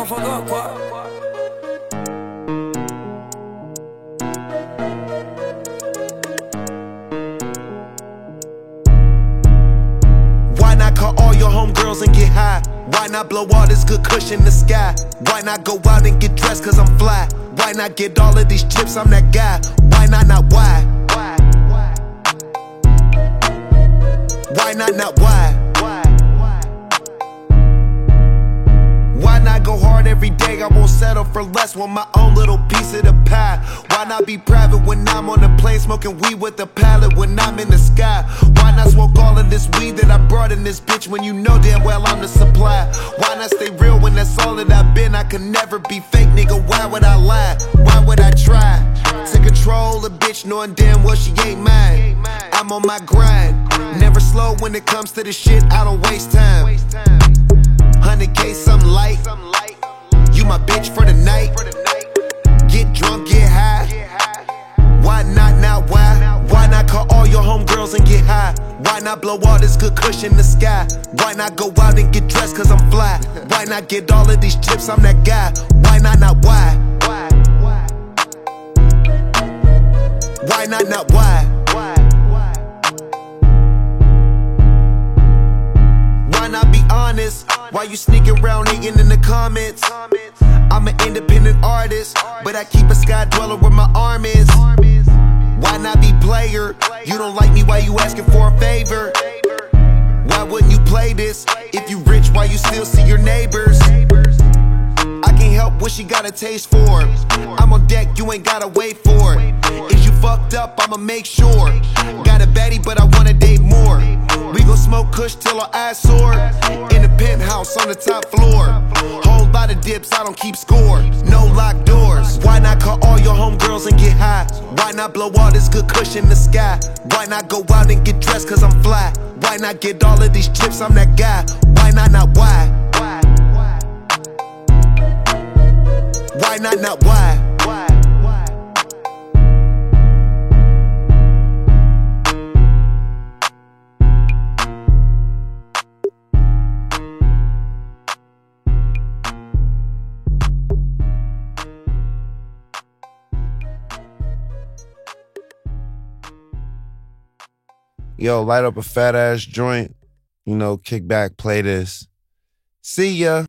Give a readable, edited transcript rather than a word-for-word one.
fuck up, quoi. Why not call all your homegirls and get high? Why not blow all this good kush in the sky? Why not go out and get dressed cause I'm fly? Why not get all of these chips, I'm that guy? Why not why? Why not why? Why not go hard every day? I won't settle for less, want my own little piece of the pie. Why not be private when I'm on the plane smoking weed with the pallet when I'm in the sky? Why not smoke all of this weed that I brought in this bitch when you know damn well I'm the supply? Why not stay real when that's all that I've been? I can never be fake, nigga, why would I lie? Why would I try to control a bitch knowing damn well she ain't mine? I'm on my grind, never slow when it comes to the shit, I don't waste time. 100K something light, you my bitch for the night. Get drunk, get high. Why not why? Why not call all your homegirls and get high? Why not blow all this good kush in the sky? Why not go out and get dressed cause I'm fly? Why not get all of these chips, I'm that guy? Why not why? Why not why? Why not be honest? Why you sneaking around hating in the comments? I'm an independent artist, but I keep a sky dweller where my arm is. Why not be player? You don't like me, why you asking for a favor? Why wouldn't you play this? If you rich, why you still see your neighbors? I can't help what she got a taste for. I'm on deck, you ain't gotta wait for it. If you fucked up, I'ma make sure. Got a baddie, but I wanna date more. We gon' smoke kush till our eyes sore. In the penthouse on the top floor. Whole lot of dips, I don't keep score. No locked doors. Why not call all your homegirls and get high? Why not blow all this good kush in the sky? Why not go out and get dressed cause I'm fly? Why not get all of these chips, I'm that guy? Why not why? Why not why? Yo, light up a fat ass joint, you know, kick back, play this. See ya.